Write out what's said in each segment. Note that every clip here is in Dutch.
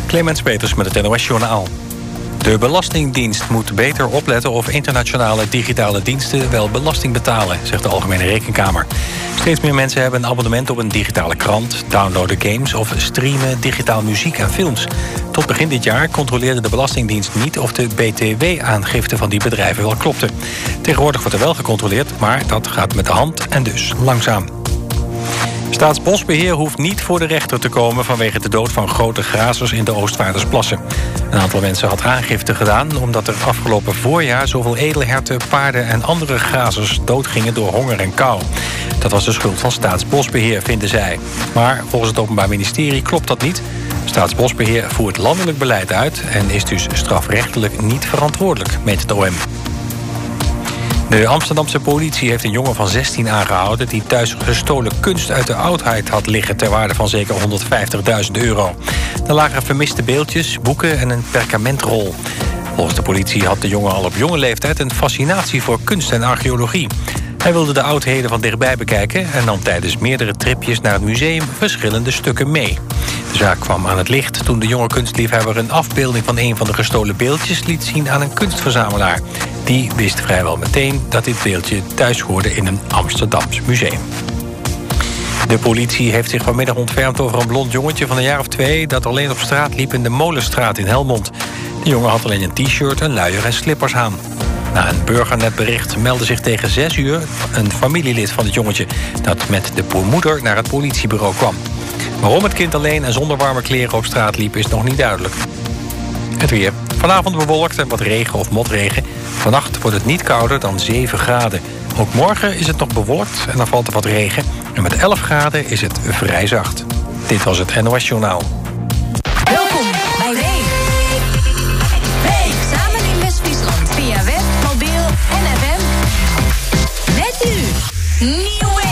Clemens Peters met het NOS-journaal. De Belastingdienst moet beter opletten of internationale digitale diensten wel belasting betalen, zegt de Algemene Rekenkamer. Steeds meer mensen hebben een abonnement op een digitale krant, downloaden games of streamen digitaal muziek en films. Tot begin dit jaar controleerde de Belastingdienst niet of de BTW-aangifte van die bedrijven wel klopte. Tegenwoordig wordt er wel gecontroleerd, maar dat gaat met de hand en dus langzaam. Staatsbosbeheer hoeft niet voor de rechter te komen vanwege de dood van grote grazers in de Oostvaardersplassen. Een aantal mensen had aangifte gedaan omdat er afgelopen voorjaar zoveel edelherten, paarden en andere grazers doodgingen door honger en kou. Dat was de schuld van Staatsbosbeheer, vinden zij. Maar volgens het Openbaar Ministerie klopt dat niet. Staatsbosbeheer voert landelijk beleid uit en is dus strafrechtelijk niet verantwoordelijk, meent het OM. De Amsterdamse politie heeft een jongen van 16 aangehouden die thuis gestolen kunst uit de oudheid had liggen ter waarde van zeker €150.000. Er lagen vermiste beeldjes, boeken en een perkamentrol. Volgens de politie had de jongen al op jonge leeftijd een fascinatie voor kunst en archeologie. Hij wilde de oudheden van dichtbij bekijken en nam tijdens meerdere tripjes naar het museum verschillende stukken mee. De zaak kwam aan het licht toen de jonge kunstliefhebber een afbeelding van een van de gestolen beeldjes liet zien aan een kunstverzamelaar. Die wist vrijwel meteen dat dit beeldje thuis hoorde in een Amsterdams museum. De politie heeft zich vanmiddag ontfermd over een blond jongetje van een jaar of 2... dat alleen op straat liep in de Molenstraat in Helmond. De jongen had alleen een t-shirt, een luier en slippers aan. Na een burgernetbericht meldde zich tegen 6 uur een familielid van het jongetje dat met de moeder naar het politiebureau kwam. Waarom het kind alleen en zonder warme kleren op straat liep is nog niet duidelijk. Het weer. Vanavond bewolkt en wat regen of motregen. Vannacht wordt het niet kouder dan 7 graden. Ook morgen is het nog bewolkt en dan valt er wat regen. En met 11 graden is het vrij zacht. Dit was het NOS Journaal. Welkom bij Week. Samen in West-Friesland. Via web, mobiel en FM. Met u. New Wave.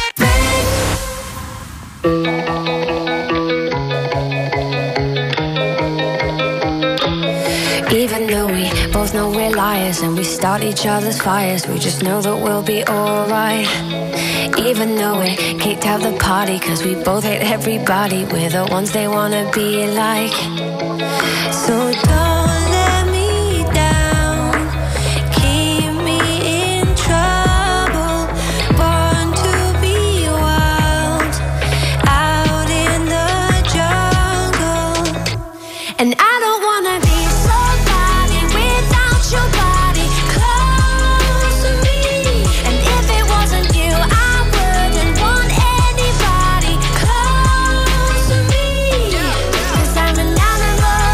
Even though we both know we're liars and we start each other's fires, we just know that we'll be alright. Even though we kicked out the party cause we both hate everybody, we're the ones they wanna be like. So don't let me down, keep me in trouble, born to be wild, out in the jungle. And I don't wanna be somebody without your body close to me. And if it wasn't you, I wouldn't want anybody close to me. Cause I'm an animal,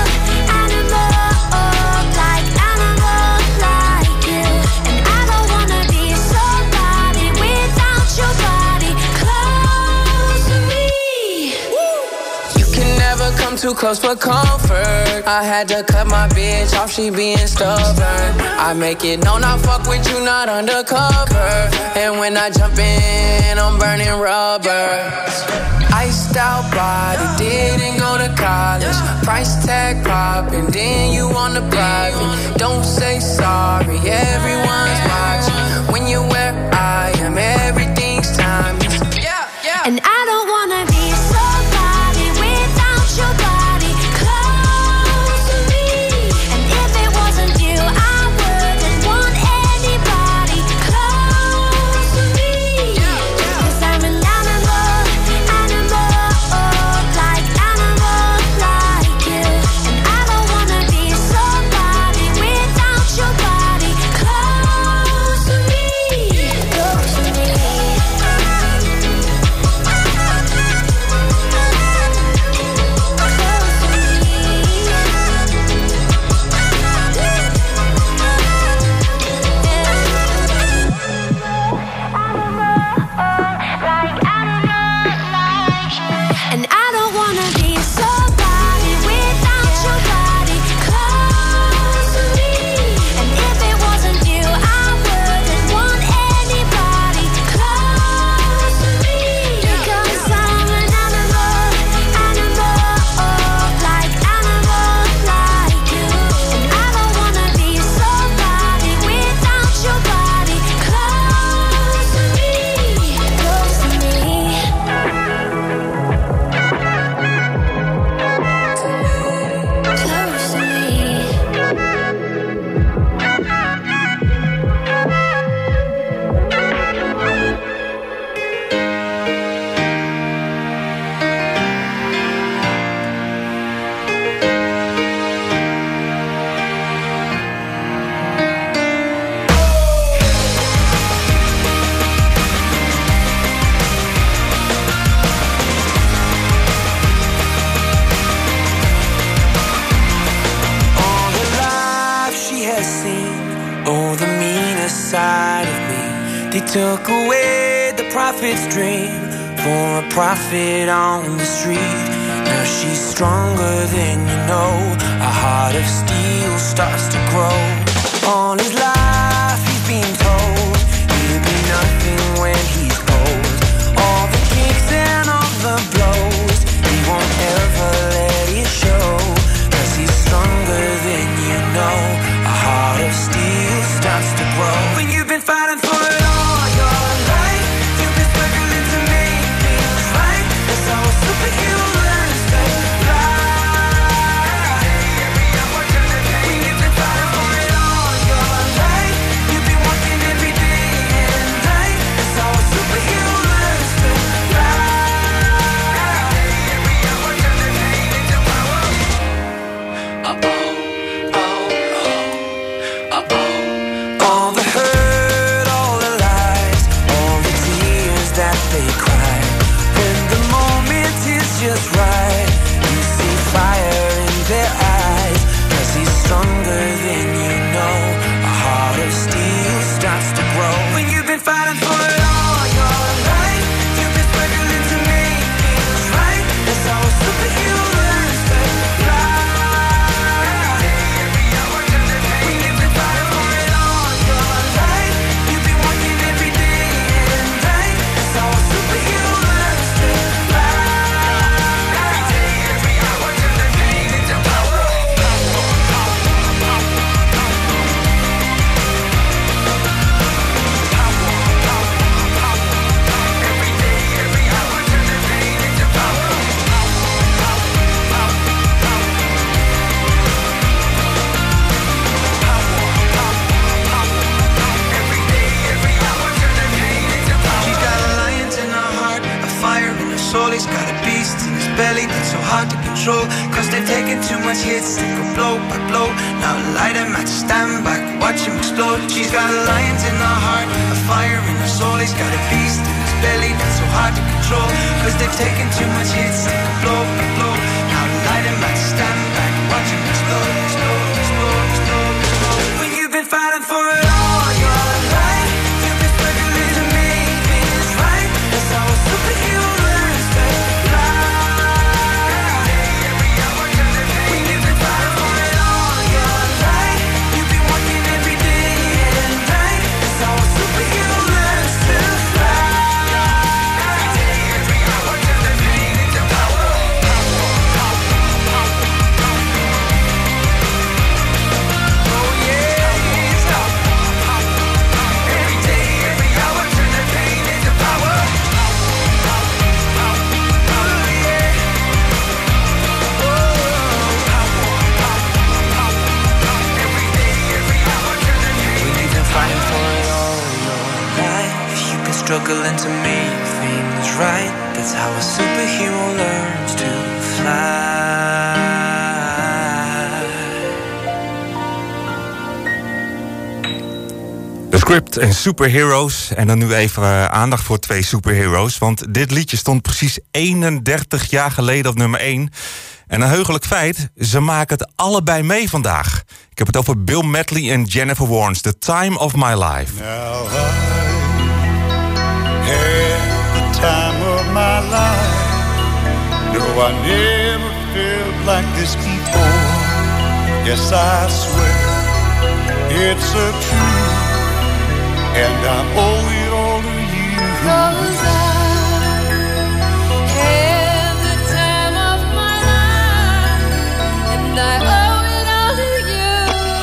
like animals like you. And I don't wanna be somebody without your body close to me. You can never come too close for comfort. I had to cut my bitch off, she being stubborn. I make it known I fuck with you, not undercover. And when I jump in, I'm burning rubber. Iced out body, didn't go to college. Price tag popping, then you on the private. Don't say sorry, everyone's watching. When you're where I am, everything's timeless. And I don't wanna be somebody without your body close to me. And if it wasn't you, I wouldn't want anybody close to me. Cause I'm an animal, like animals like you. And I don't wanna be somebody without your body close to me. Close to me. They took away the prophet's dream for a prophet on the street. Now she's stronger than you know. A heart of steel starts to grow. All his life he's been told he'll be nothing when he's old. All the kicks and all the blows, he won't ever let it show. 'Cause he's stronger than you know. A heart of steel starts to grow. When you've been fighting for it all your life, you've been struggling to make things right. That's how a superhero learns to fly. When you've been fighting for it all your life, you've been working every day and night. That's how a superhero learns to fly. All the hurt, all the lies, all the tears that they cry. When the moment is just right, you see fire in their eyes. 'Cause he's stronger than you know. A heart of steel starts to grow. When you've been fighting for it all your life, you've been struggling to make things right. That's how a superhero learns to fly. When you've been fighting for it all your life, you've been working every day and night. That's how a superhero learns to fly. Every day, every hour, turn the pain into power. Every day, every hour, turn the pain into power. Every day, every hour, turn the pain into power. She's got a lion in her heart, a fire in her soul. He's got a beast in his belly that's so hard to control. 'Cause they've taken too much hits, they go blow by blow. Now light him at stand back, watch him explode. She's got a lion in her heart, a fire in her soul. He's got a beast in his belly that's so hard to control. 'Cause they've taken too much hits, they go blow by blow. Now light him at stand back, watch him explode, explode, explode, explode, explode. When you've been fighting for it all your life, you've been struggling to make things right. That's how a superhero learns to fly. When you've been fighting for it all your life, you've been working every day and night. That's how a superhero learns to fly. Every day, every hour, turn the pain into power. Oh yeah, stop. Every day, every hour, turn the pain into power. Oh yeah. Every day, every hour, turn the pain. When you've been fighting for it all your life, you've been struggling to make things right. That's how a superhero learns to fly. The Script en Superheroes. En dan nu even aandacht voor 2 superheroes. Want dit liedje stond precies 31 jaar geleden op nummer 1. En een heugelijk feit, ze maken het allebei mee vandaag. Ik heb het over Bill Medley en Jennifer Warnes. The Time of My Life. Now I had the time of my life. No, I never felt like this before. Yes, I swear it's a truth, and I owe it all to you. 'Cause I had the time of my life, and I owe it all to you.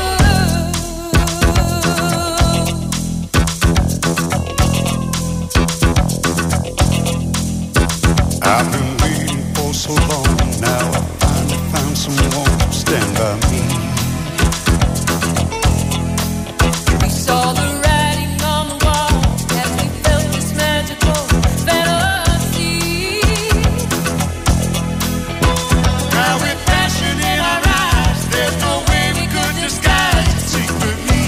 I've been waiting for so long. Now I finally found someone to stand by me. We saw the writing on the wall as we felt this magical fantasy. Now with passion in our eyes, there's no way we could disguise it secretly.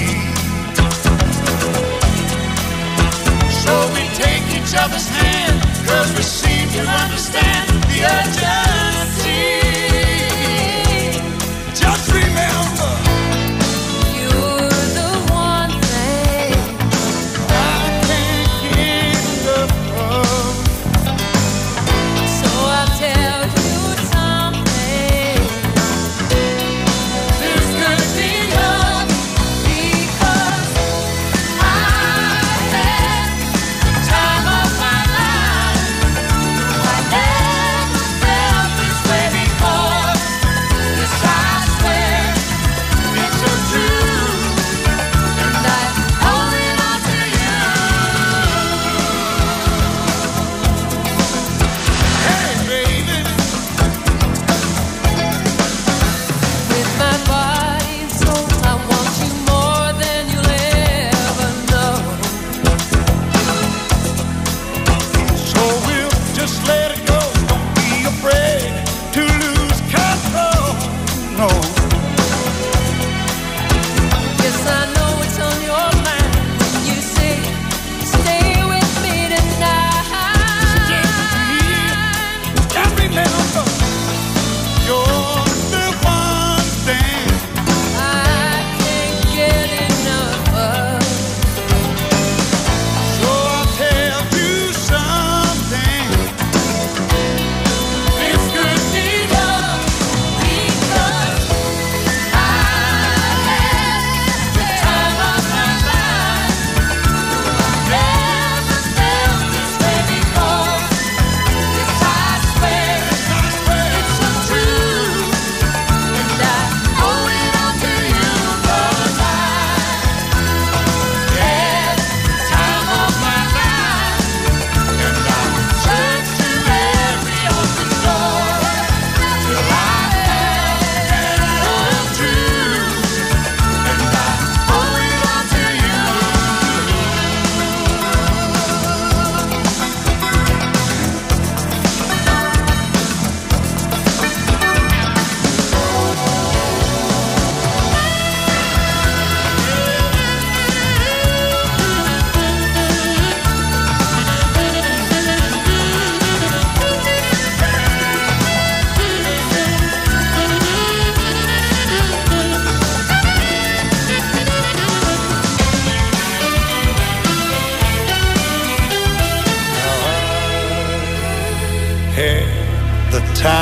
So we take each other's hand, 'cause we seem to understand the urgency. Just remember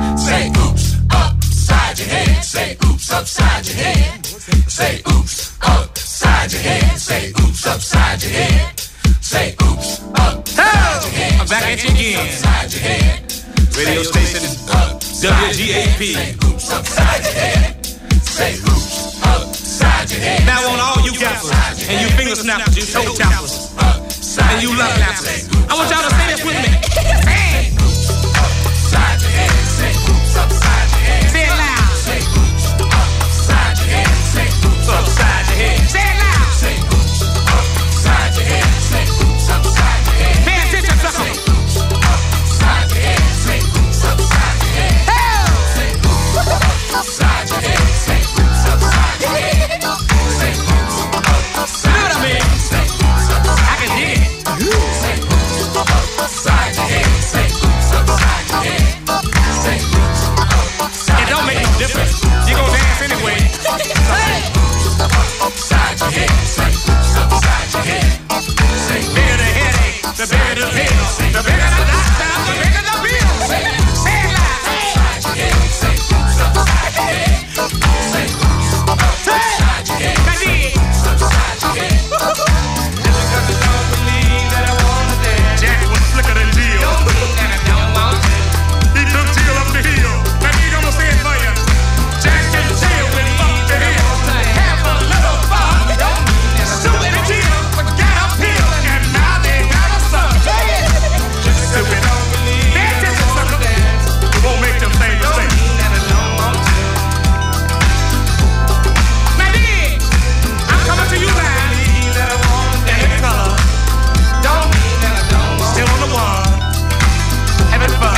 Say oops, upside your head. Say oops, upside your head. Say oops, upside your head. Say oops, upside your head. Say oops, upside your head. I'm back at you again. Upside your head. Radio station WGAP. Say oops, upside your head. Say oops, upside your head. Now on all you gappers and you finger snappers, you toe tappers, and you love lappers, I want y'all to say this with me. Hey! Upside your head. Say oops, upside your head. Say it loud. Say oops, upside your head. Say oops, Upside your head. Say it loud. Say oops, upside your head. Say oops, upside your head. Pay attention, sucker. Say oops, upside your head. Say oops, upside your head. Say oops, upside your head. Say oops, upside your head. Say oops, upside You know what I mean? Say oops, I can dig it. say oops, upside your head. Say oops, upside your head. Say oops, upside It don't make no difference. You gon' dance anyway. upside your head. Say oops, upside your head. Say Bigger the headache, the bigger the pill. The bigger the lifestyle, the bigger the bill. Say it loud. upside your head. Say oops, upside your head. Say oops, upside your head. I dig. Upside your head. Jack was slicker than Jill. He took Jill up the hill. Now he gonna say it for you. Jack and Jill went up the hill. Have a little fun. Sue and Jill got a pill, and now they got a son. Stupid. Pay attention, sucker. It won't make them same mistake. Now dig. I'm coming to you live. And in color. Still on the wall. Having fun.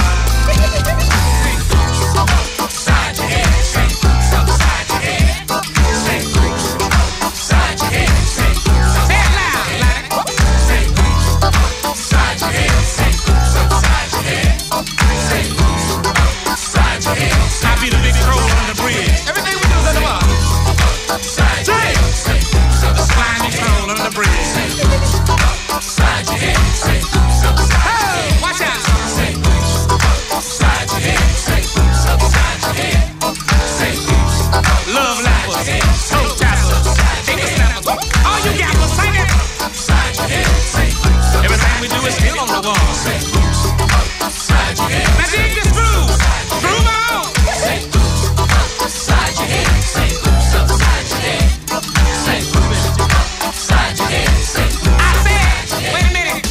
Upside your head. Say oops, upside your head. Say oops, upside your head. Say oops, Say it loud, like. say oops, upside your head. Say oops, upside your head. Say oops, upside your head. I be the big troll on the bridge. Everything we do is underwater. Upside your head. Say oops, The slimy troll on the bridge. upside your head. Say oops, upside your head. Watch out. Say oops, upside your head. Say oops, upside your head. Say oops, Love lappers, toe tappers, finger snappers. All you gappers, sing it. upside your head. Say oops, Everything we do is still on the wall. say oops, upside your head. Now dig this groove. Groove on. Say oops, upside your head. Say oops, upside your head. Say oops, upside your head. Say I said, wait a minute.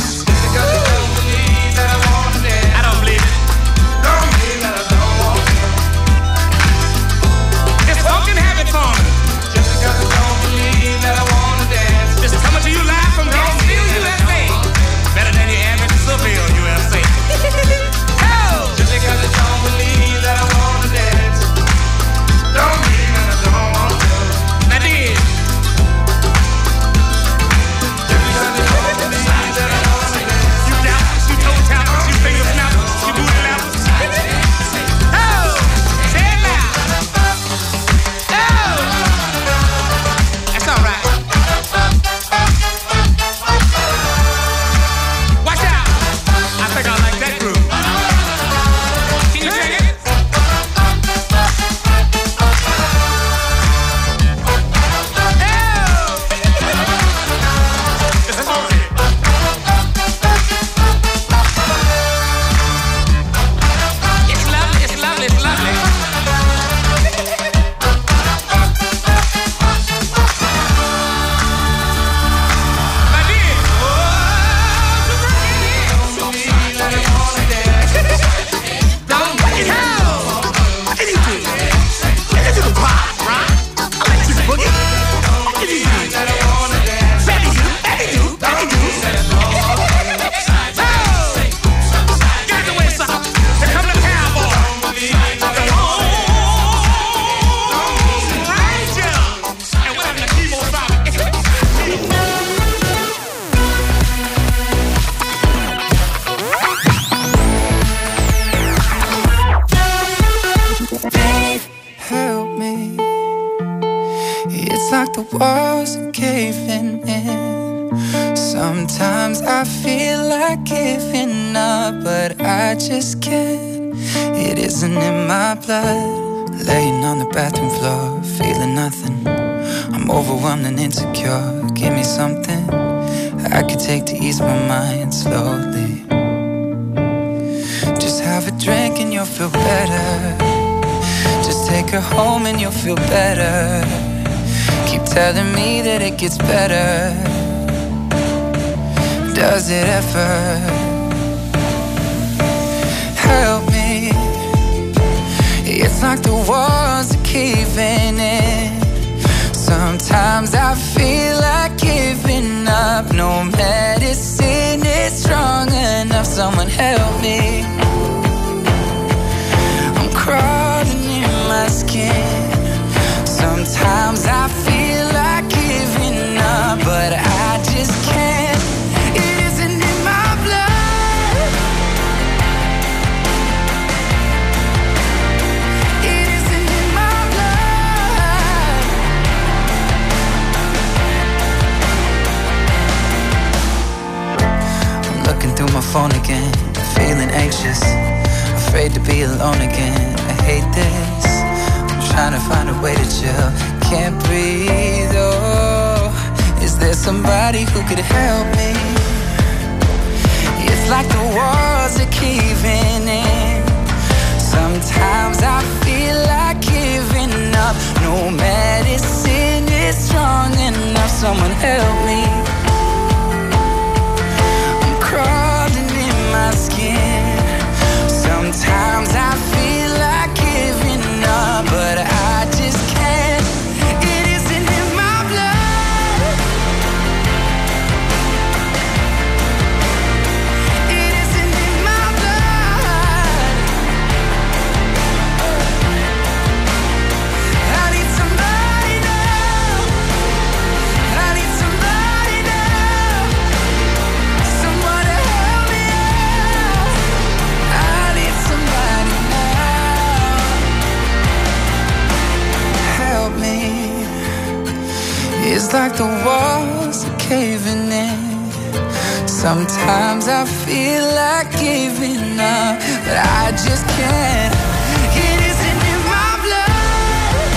I don't believe it. It's fucking habit fun. Just coming to you live from Gainesville, USA. Better than your average Seville, USA. Oh! Just because I don't believe that I wanna dance. Don't mean that I don't want to. Now dig. You dappers, you toe tappers, you finger snappers, you booty lappers. Oh! Say it loud. Oh! That's all right. Watch out. I think I like that groove. Can you sing it? Oh! It's funky. It's lovely, it's lovely, it's lovely. My dear. Don't make it hell. What can you do? Can you do the pop, right? I like you boogie. What can you do? Baby do, baby do, baby do. Oh! Get the way, sucker. Here come the cowboy. Ranger. And whatever the keyboard drop. Help me. It's like the walls are caving in. Sometimes I feel like giving up, but I just can't. It isn't in my blood. Laying on the bathroom floor, feeling nothing. I'm overwhelmed and insecure. Give me something I could take to ease my mind slowly. Just have a drink and you'll feel better. Just take her home and you'll feel better. Keep telling me that it gets better. Does it ever? Help me. It's like the walls are caving in. Sometimes I feel like giving up. No medicine is strong enough. Someone help me. I'm crawling in my skin. Sometimes I feel like giving up, but I just can't. It isn't in my blood. It isn't in my blood. I'm looking through my phone again, feeling anxious, afraid to be alone again. I hate this. I'm trying to find a way to chill. Can't breathe, oh. Is there somebody who could help me? It's like the walls are caving in. Sometimes I feel like giving up. No medicine is strong enough. Someone help me. I'm crawling in my skin. Sometimes I feel like giving up, but I just can't. It isn't in my blood. It isn't in my blood. I need somebody now. I need somebody now. Someone to help me out. I need somebody now. Help me. It's like the walls are caving in. Sometimes I feel like giving up, but I just can't. It isn't in my blood.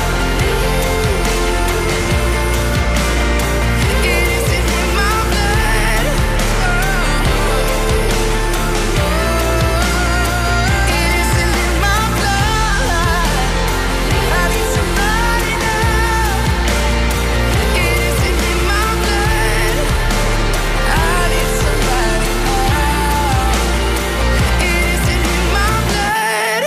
It isn't in my blood. It isn't in my blood. I need somebody now. It isn't in my blood. I need somebody now. It isn't in my blood.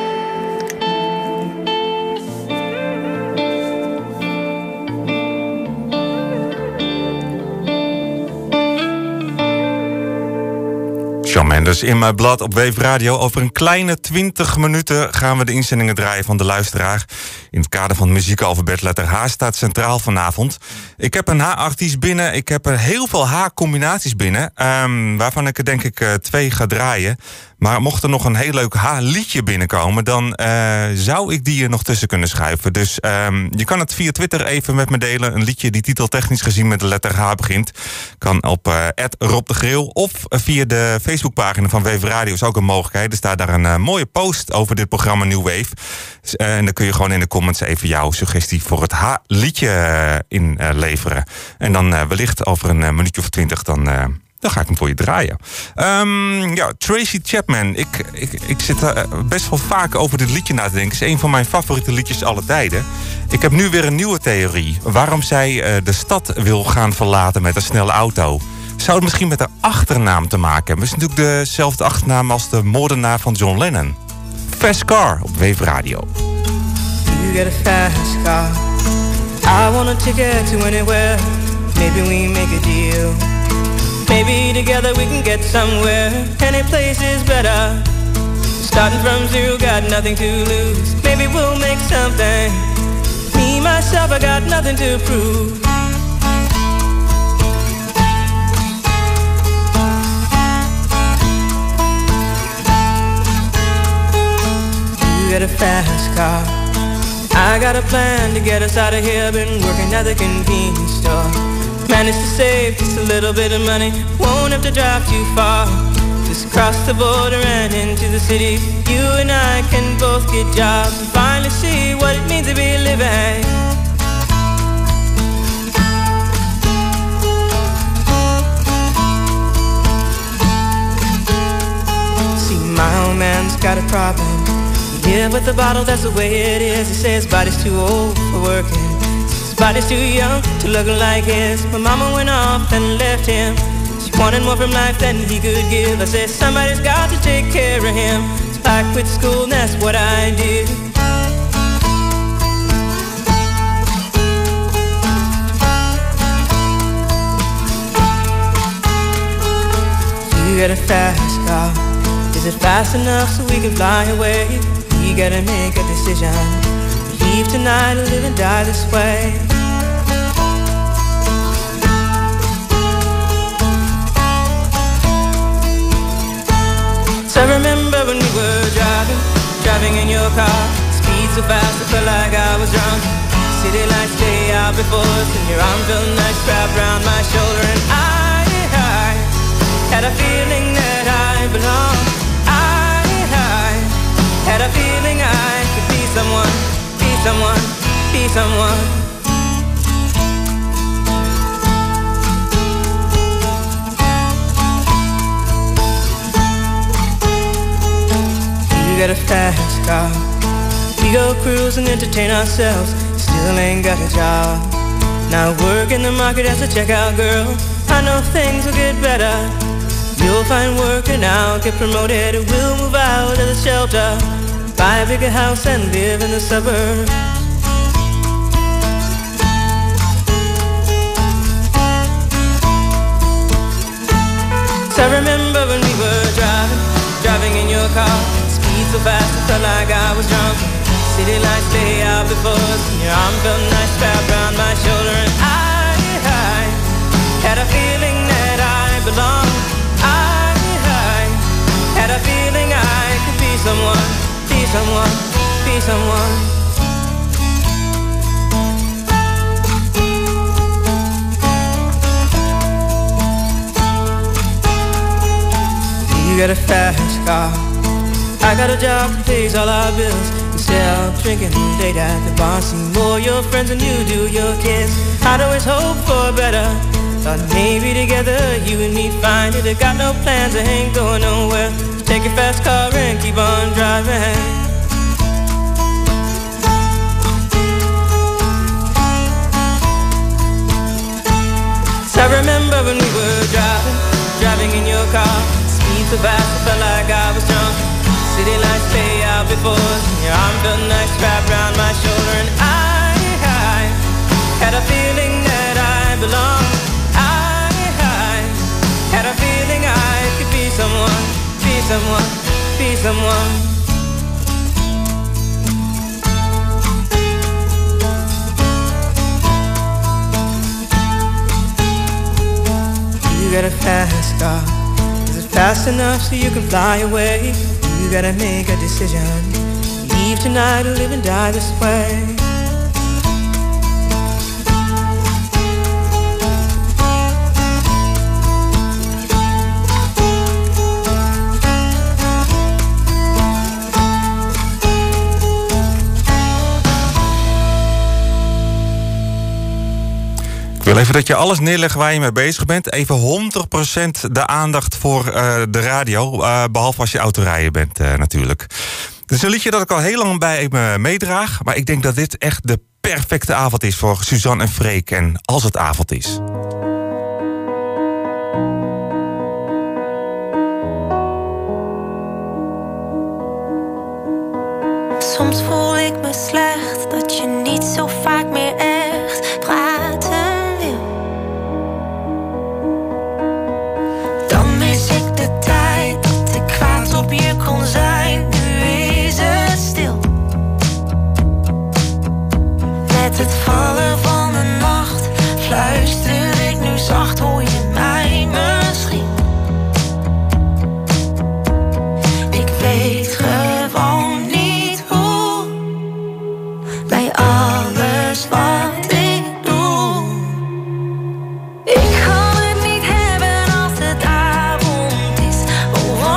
Shawn Mendes in mijn blad op Wave Radio. Over een kleine 20 minuten gaan we de inzendingen draaien van de luisteraar. In het kader van het muziekalfabet letter H staat centraal vanavond. Ik heb een H-artiest binnen. Ik heb er heel veel H-combinaties binnen. Waarvan ik er denk ik 2 ga draaien. Maar mocht er nog een heel leuk H-liedje binnenkomen, dan zou ik die er nog tussen kunnen schuiven. Dus je kan het via Twitter even met me delen. Een liedje die titeltechnisch gezien met de letter H begint. Kan op @RobDeGril of via de Facebookpagina van Wave Radio is ook een mogelijkheid. Er staat daar een mooie post over dit programma New Wave. En dan kun je gewoon in de comments even jouw suggestie voor het H-liedje inleveren. En dan wellicht over een minuutje of 20 dan ga ik hem voor je draaien. Tracy Chapman. Ik zit best wel vaak over dit liedje na te denken. Het is een van mijn favoriete liedjes aller tijden. Ik heb nu weer een nieuwe theorie. Waarom zij de stad wil gaan verlaten met een snelle auto. Zou het misschien met haar achternaam te maken hebben? Het is natuurlijk dezelfde achternaam als de moordenaar van John Lennon. Fast Car op Wave Radio. You get a fast car. I want a ticket to anywhere. Maybe we make a deal. Maybe together we can get somewhere. Any place is better. Starting from zero, got nothing to lose. Maybe we'll make something. Me, myself, I got nothing to prove. You get a fast car. I got a plan to get us out of here. Been working at the convenience store. Managed to save just a little bit of money. Won't have to drive too far. just cross the border and into the city. You and I can both get jobs and finally see what it means to be living. See, my old man's got a problem. He live with the bottle, that's the way it is. He says his body's too old for working. His body's too young to look like his. My mama went off and left him. She wanted more from life than he could give. I said somebody's got to take care of him. So I quit school and that's what I did. You got a fast car. Is it fast enough so we can fly away? You gotta make a decision. Leave tonight or live and die this way. So I remember when we were driving in your car. Speed so fast I felt like I was drunk. City lights lay out before us and your arm felt nice wrapped around my shoulder. And I had a feeling that I belonged. I had a feeling I could be someone, be someone, be someone. You got a fast car. We go cruise and entertain ourselves. Still ain't got a job. Now work in the market as a checkout girl. I know things will get better. You'll find work and I'll get promoted. We'll move out of the shelter, buy a bigger house and live in the suburbs. So I remember when we were driving in your car. Speed so fast I felt like I was drunk. City lights lay out before us and your arm felt nice wrapped around my shoulder. And I had a feeling that I belonged. I had a feeling I could be someone, be someone, be someone. You got a fast car. I got a job that pays all our bills. Instead of drinking late at the bar, see more your friends than you do your kids. I'd always hope for better. Thought maybe together you and me find it. I got no plans, I ain't going nowhere. So take your fast car and keep on driving. So I remember when we were driving in your car. Speed so fast I felt like I was drunk. City lights lay out before us and your arm felt nice wrapped around my shoulder. And I had a feeling that I belonged. Had a feeling I could be someone, be someone, be someone. You got a fast car. Is it fast enough so you can fly away? You gotta make a decision. Leave tonight or live and die this way. Ik wil even dat je alles neerlegt waar je mee bezig bent. Even 100% de aandacht voor de radio. Behalve als je autorijden bent natuurlijk. Het is een liedje dat ik al heel lang bij me meedraag. Maar ik denk dat dit echt de perfecte avond is voor Suzanne en Freek. En als het avond is. Soms voel ik me slecht dat je niet zo vaak meer echt praten wil. Dan mis ik de tijd dat ik kwaad op je kon zijn. Nu is het stil. Met het vallen van de nacht fluister ik nu zacht, hoor je mij misschien? Ik weet gewoon niet hoe. Bij alles wat ik doe. Ik kan het niet hebben als het avond is. Oh,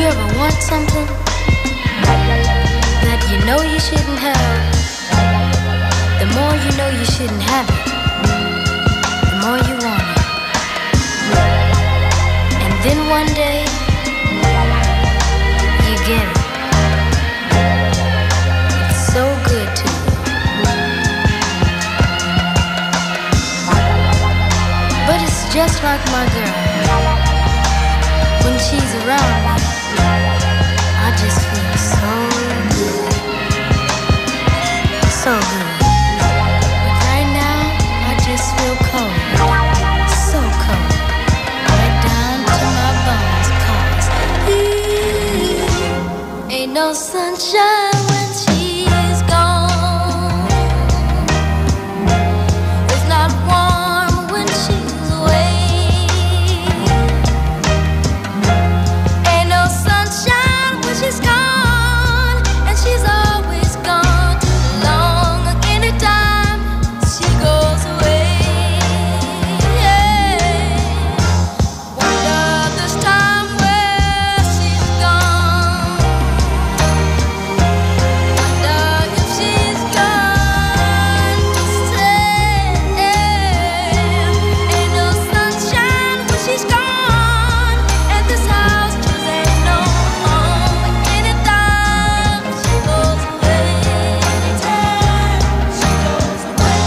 ever want something that you know you shouldn't have? The more you know you shouldn't have it, the more you want it. And then one day, you get it. It's so good to you. But it's just like my girl. When she's around me, I just feel so good. So good. But right now, I just feel cold. So cold. Right down to my bones. 'Cause ain't no sunshine when she's gone. It's not warm when she's away. Ain't no sunshine when she's gone, and she's always gone too long. Anytime she goes away, wonder this time where she's gone. Wonder if she's gone to stay. Ain't no sunshine when she's gone, and this house just ain't no home. Anytime she goes away, anytime she goes away.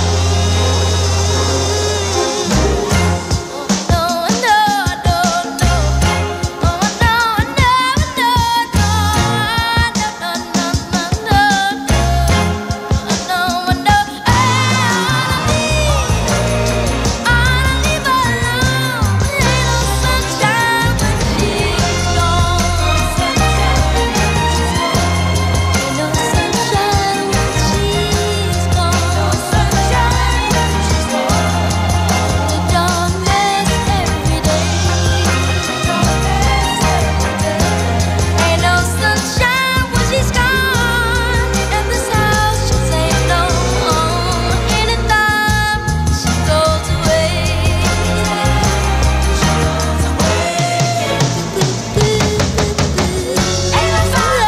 No, no, no, no. Oh, no, no, no, no. No, no, no, no, no. No, no. I'll leave her alone. Ain't no sunshine when she's gone. Ain't no sunshine when she's gone. The darkness every day. Ain't no sunshine when she's gone, and this house just ain't no home. Anytime she goes away, ain't no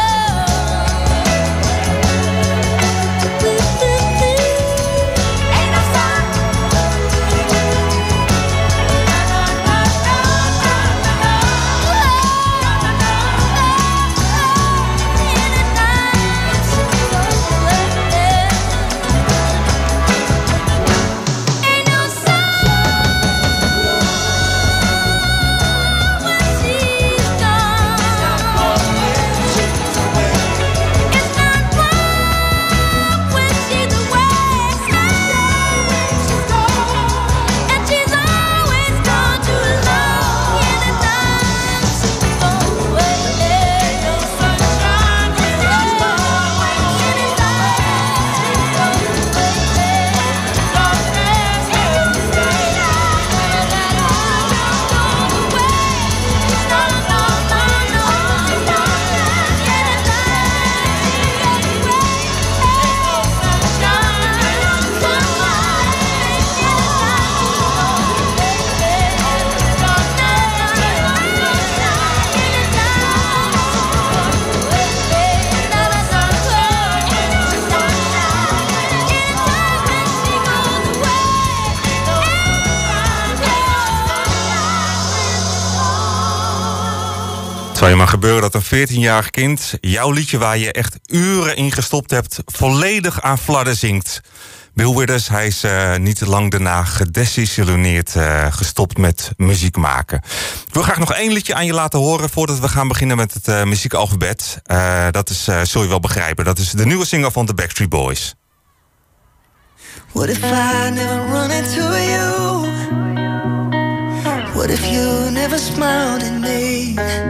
Het zou je maar gebeuren dat een 14-jarig kind jouw liedje waar je echt uren in gestopt hebt volledig aan flarden zingt. Bill Withers, hij is niet te lang daarna gedesillusioneerd gestopt met muziek maken. Ik wil graag nog 1 liedje aan je laten horen voordat we gaan beginnen met het muziekalfabet. Dat is, zul je wel begrijpen, dat is de nieuwe single van de Backstreet Boys. What if I never run into you? What if you never smiled at me?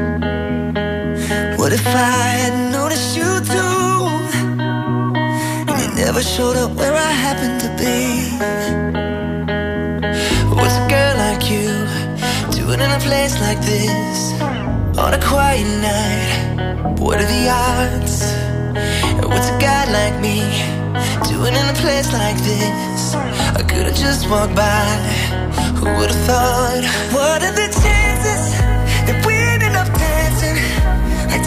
What if I had noticed you too, and you never showed up where I happened to be? What's a girl like you doing in a place like this on a quiet night? What are the odds? What's a guy like me doing in a place like this? I could've just walked by. Who would've thought? What are the chances that we ended up dancing like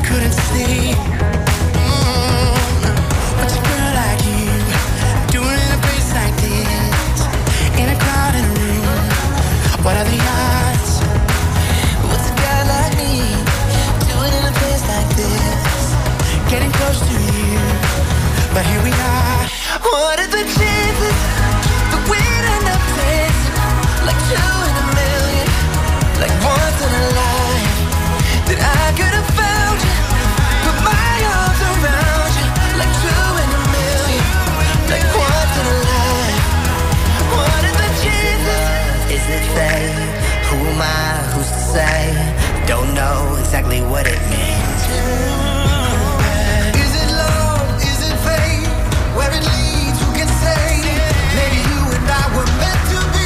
couldn't see. What's a girl like you doing in a place like this? In a crowded room, what are the odds? What's a guy like me doing in a place like this? Getting close to you, but here we are. What are the chances that we'd end up dancing like 2 in a million, like once in a life? That I could have found you, put my arms around you, like 2 in a million, like once in a life. What are the chances? Is it fate? Who am I? Who's to say? Don't know exactly what it means. Is it love? Is it fate? Where it leads, who can say? Maybe you and I were meant to be.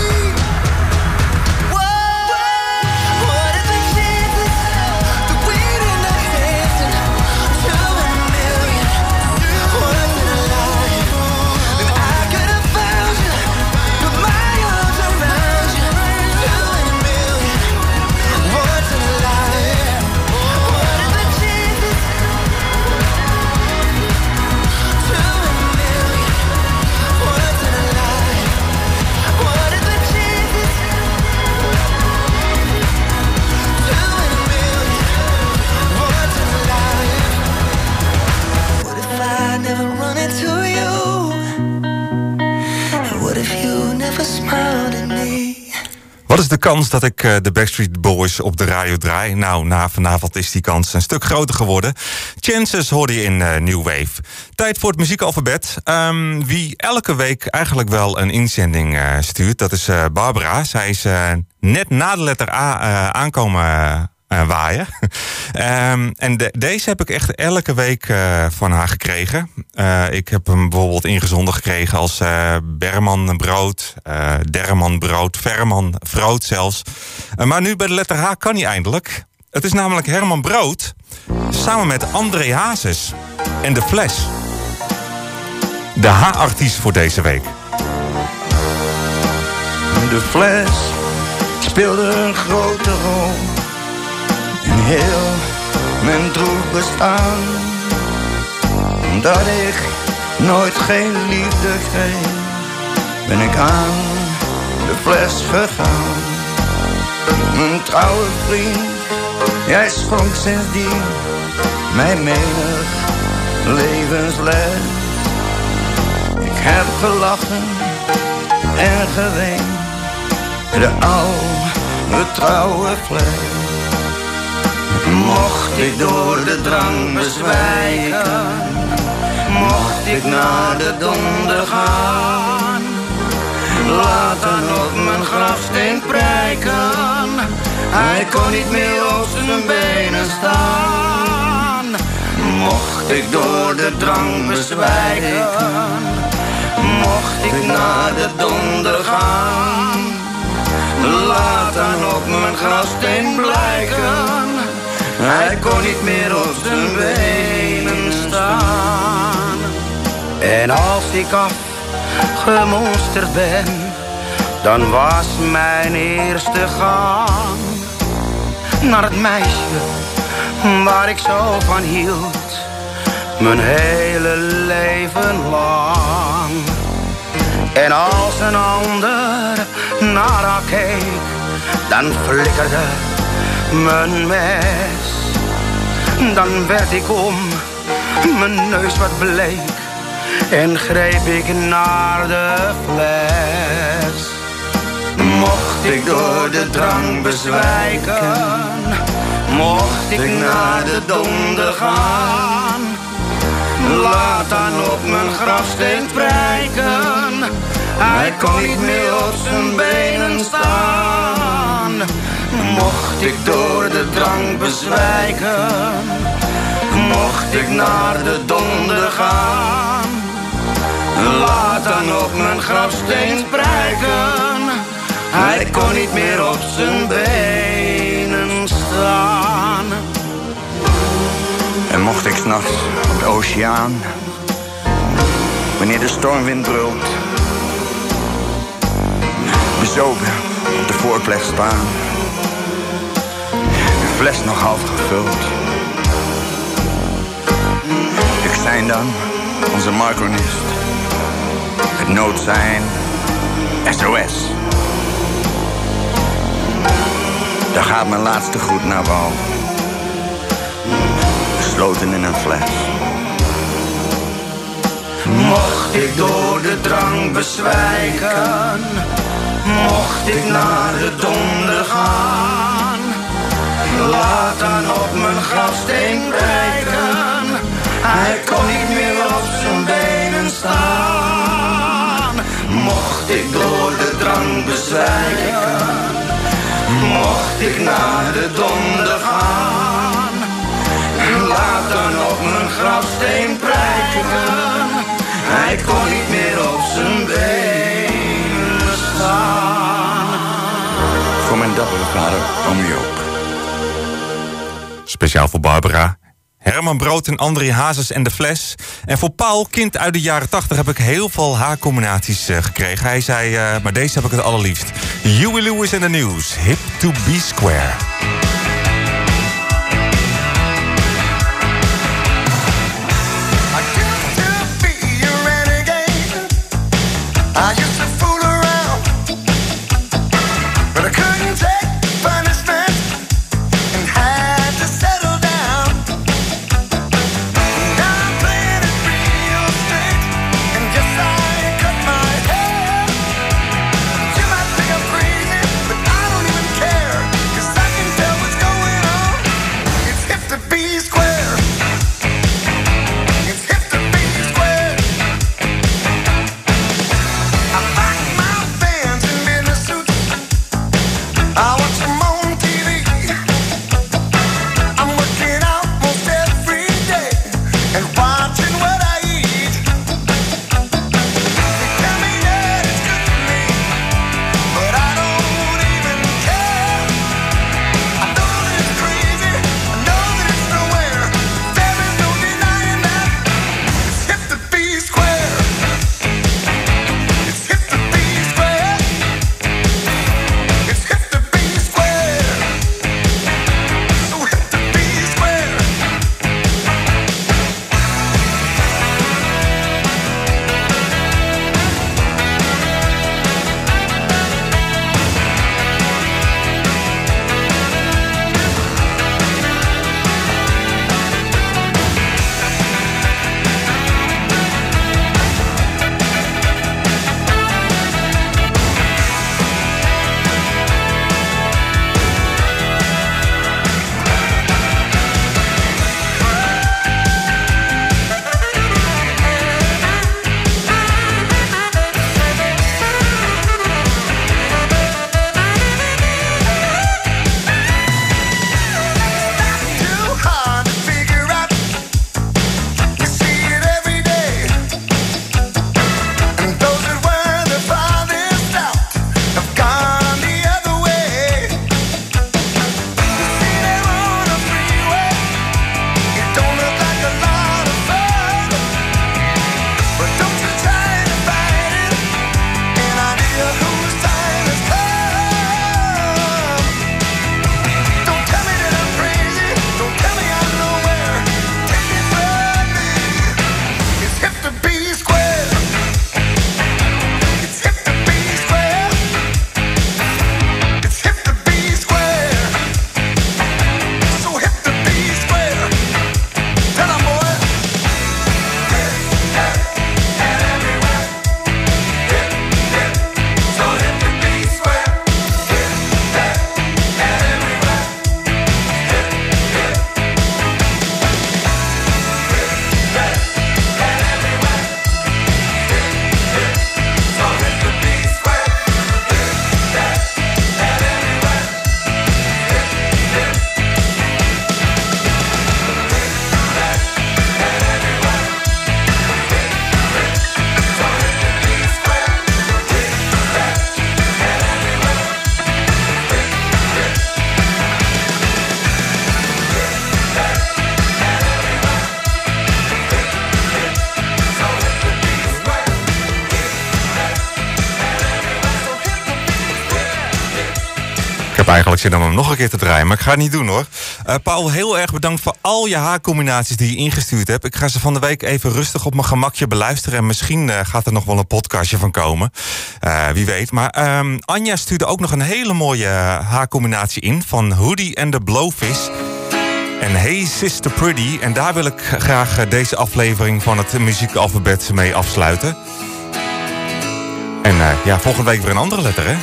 What are the chances that we'd end up dancing 2 in a million, once in a life? That I could have found you, put my arms around you, 2 in a million, once in a life. What are the chances? 2 in a million, once in a life. What are the chances? 2 in a million, once in a life. What if I never run into you? And what if you never smiled at me? Wat is de kans dat ik de Backstreet Boys op de radio draai? Nou, na vanavond is die kans een stuk groter geworden. Chances hoorde je in New Wave. Tijd voor het muziekalfabet. Wie elke week eigenlijk wel een inzending stuurt, dat is Barbara. Zij is net na de letter A aankomen waaien. En deze heb ik echt elke week van haar gekregen. Ik heb hem bijvoorbeeld ingezonden gekregen als Berman brood, Derman brood, Verman vroot zelfs. Maar nu bij de letter H kan hij eindelijk. Het is namelijk Herman Brood samen met André Hazes en de Fles. De H-artiest voor deze week. De Fles speelde een grote rol in heel mijn droef bestaan. Omdat ik nooit geen liefde kreeg, ben ik aan de Fles gegaan. Mijn trouwe vriend, jij schonk sindsdien mij menig levensles. Ik heb gelachen en geweend, de oude trouwe Fles. Mocht ik door de drang bezwijken, mocht ik naar de donder gaan, laat dan op mijn grafsteen prijken. Hij kon niet meer op zijn benen staan. Mocht ik door de drang bezwijken, mocht ik naar de donder gaan, laat dan op mijn grafsteen blijken. Hij kon niet meer op zijn benen staan. En als ik afgemonsterd ben, dan was mijn eerste gang naar het meisje waar ik zo van hield, mijn hele leven lang. En als een ander naar haar keek, dan flikkerde mijn mes. Dan werd ik om, mijn neus wat bleek, en greep ik naar de fles. Mocht ik door de drang bezwijken, mocht ik naar de donder gaan, laat dan op mijn grafsteen prijken. Hij kon niet meer op zijn benen staan. Mocht ik door de drang bezwijken, mocht ik naar de donder gaan, laat dan op mijn grafsteen prijken. Hij kon niet meer op zijn benen staan. En mocht ik 's nachts op de oceaan, wanneer de stormwind brult, bezopen op de voorplecht staan, de fles nog half gevuld, Stijn dan, onze micronist. Het noodsein SOS. Daar gaat mijn laatste groet naar Wal. Gesloten in een fles. Mocht ik door de drang bezwijken, mocht ik naar de donder gaan, laat dan op mijn grafsteen prijken. Hij kon niet meer op zijn benen staan. Mocht ik door de drang bezwijken, mocht ik naar de donder gaan, laat dan op mijn grafsteen prijken. Hij kon niet meer op zijn benen staan. Voor mijn dappere vader, oom Joop. Speciaal voor Barbara, Herman Brood en André Hazes en de Fles. En voor Paul, kind uit de jaren 80, heb ik heel veel haarcombinaties gekregen. Hij zei, maar deze heb ik het allerliefst. Huey Lewis en the News, Hip to be Square. I used to fool around, but I couldn't take punishment and had to settle down. Now I'm playing it real straight, and yes, I cut my hair. You might think I'm crazy, but I don't even care, 'cause I can tell eigenlijk zin om hem nog een keer te draaien, maar ik ga het niet doen hoor. Paul, heel erg bedankt voor al je haakcombinaties die je ingestuurd hebt. Ik ga ze van de week even rustig op mijn gemakje beluisteren en misschien gaat er nog wel een podcastje van komen. Wie weet. Maar Anja stuurde ook nog een hele mooie haakcombinatie in van Hoodie and the Blowfish. En Hey Sister Pretty. En daar wil ik graag deze aflevering van het muziekalfabet mee afsluiten. En volgende week weer een andere letter, hè?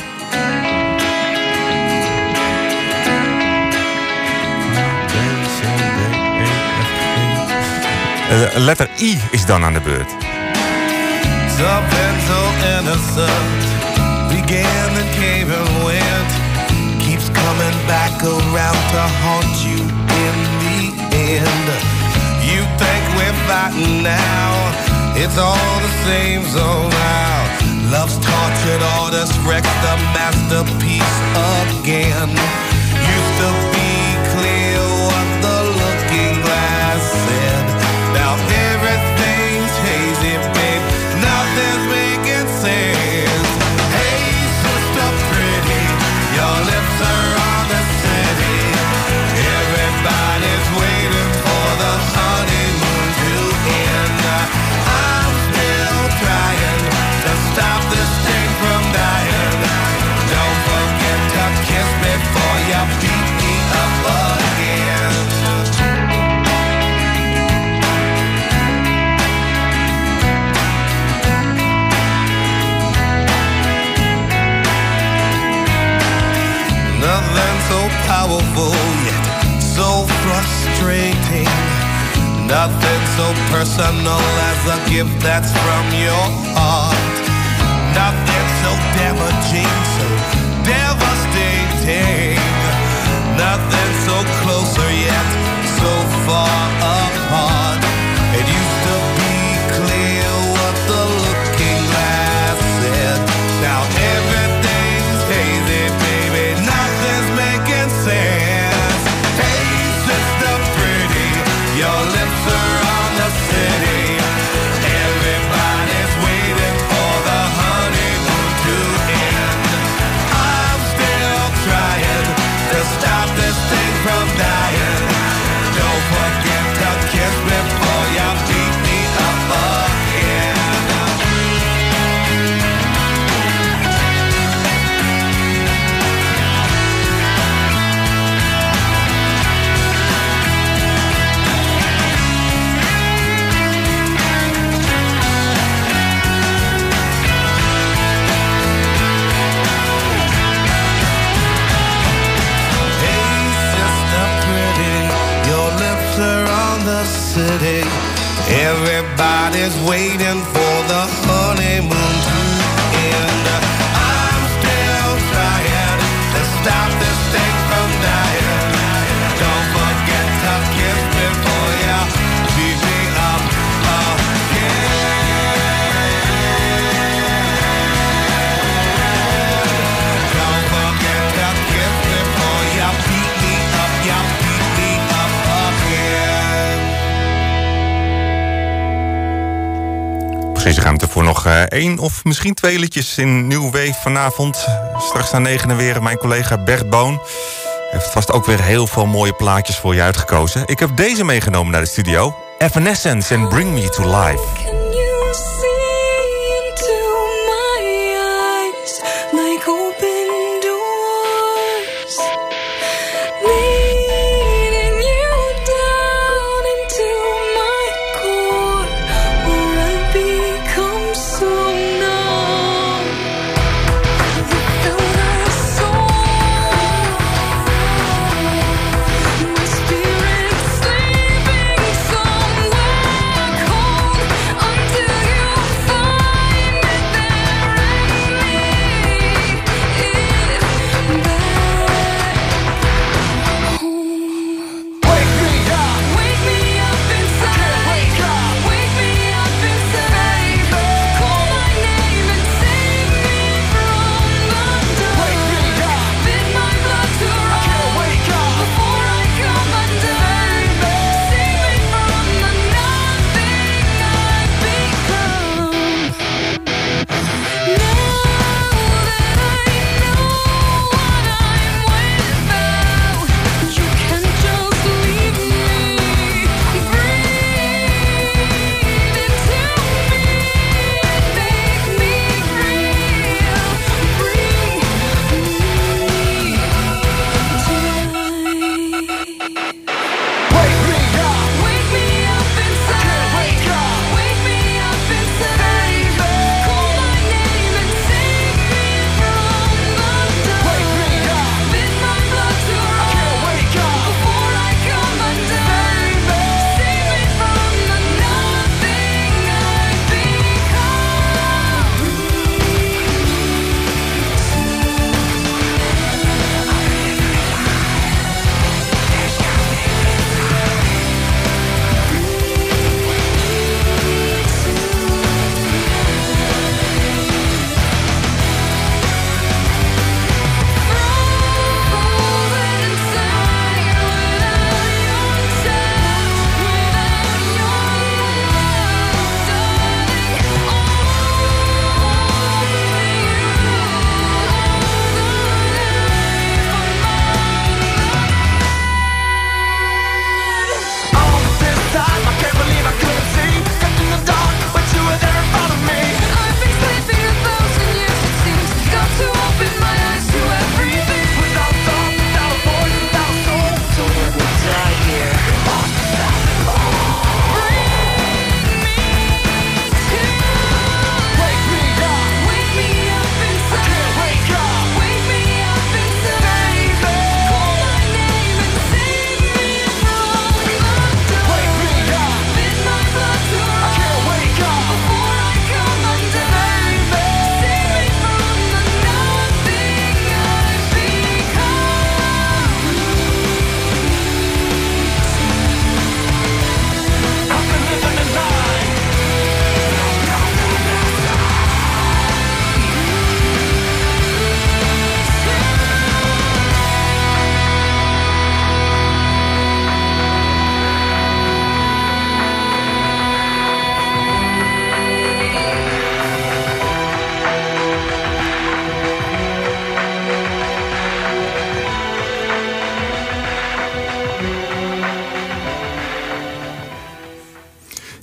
Letter I is dan aan de beurt. Something so innocent began and came and went, keeps coming back around to haunt you in the end. You think we're fighting now, it's all the same so now. Love's tortured artist wrecked the masterpiece again. Used to be clear what the looking glass said. Now everything's hazy, babe. Nothing's making sense. Hey, sister pretty, your lips are on the city. Everybody's waiting for the honeymoon to end. I'm still trying to stop this thing from dying. Don't forget to kiss me before you beat me up again. Nothing so powerful yet so frustrating. Nothing so personal as a gift that's from your heart. Nothing so damaging, so devastating. Nothing so closer yet so far apart. It used to be clear what the looking glass said. Now everything's hazy, baby. Nothing's making sense. Hey, sister pretty, your lips are on the city. Everybody's waiting for the honeymoon to end. I'm still trying to stop this thing from dying. Don't forget to kiss me before you beat me up again. City. Everybody's waiting for the honeymoon to end. I'm still trying to stop this thing from dying. Don't forget to kiss me before you beat me up again. Don't forget to kiss me before you beat me up, you beat me up again. Precies ruimte voor nog 1 of misschien 2 liedjes in New Wave vanavond. Straks na 9 weer mijn collega Bert Boon heeft vast ook weer heel veel mooie plaatjes voor je uitgekozen. Ik heb deze meegenomen naar de studio. Evanescence and Bring Me to Life. Spirit sleeping somewhere cold.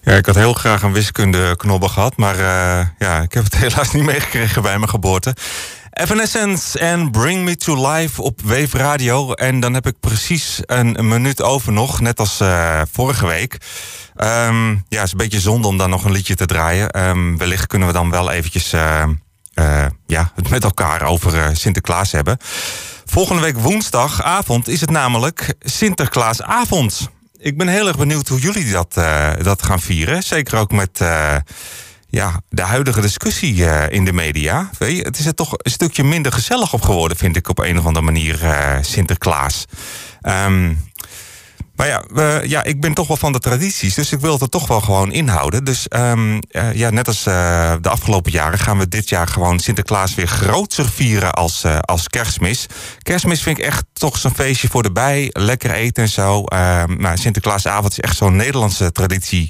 Ja, ik had heel graag een wiskundeknobber gehad, maar ik heb het helaas niet meegekregen bij mijn geboorte. Evanescence en Bring Me To Life op Wave Radio. En dan heb ik precies een minuut over nog, net als vorige week. Het is een beetje zonde om dan nog een liedje te draaien. Wellicht kunnen we dan wel eventjes het met elkaar over Sinterklaas hebben. Volgende week woensdagavond is het namelijk Sinterklaasavond. Ik ben heel erg benieuwd hoe jullie dat gaan vieren. Zeker ook met de huidige discussie in de media. Weet je, het is er toch een stukje minder gezellig op geworden, vind ik op een of andere manier, Sinterklaas. Maar ik ben toch wel van de tradities, dus ik wil het er toch wel gewoon inhouden. Dus net als de afgelopen jaren gaan we dit jaar gewoon Sinterklaas weer grootser vieren als Kerstmis. Kerstmis vind ik echt toch zo'n feestje voor de bij, lekker eten en zo. Maar Sinterklaasavond is echt zo'n Nederlandse traditie.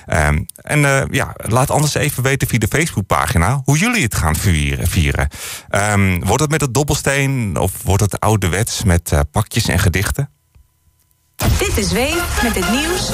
Laat anders even weten via de Facebookpagina hoe jullie het gaan vieren. Wordt het met het dobbelsteen of wordt het ouderwets met pakjes en gedichten? Dit is Wave met het nieuws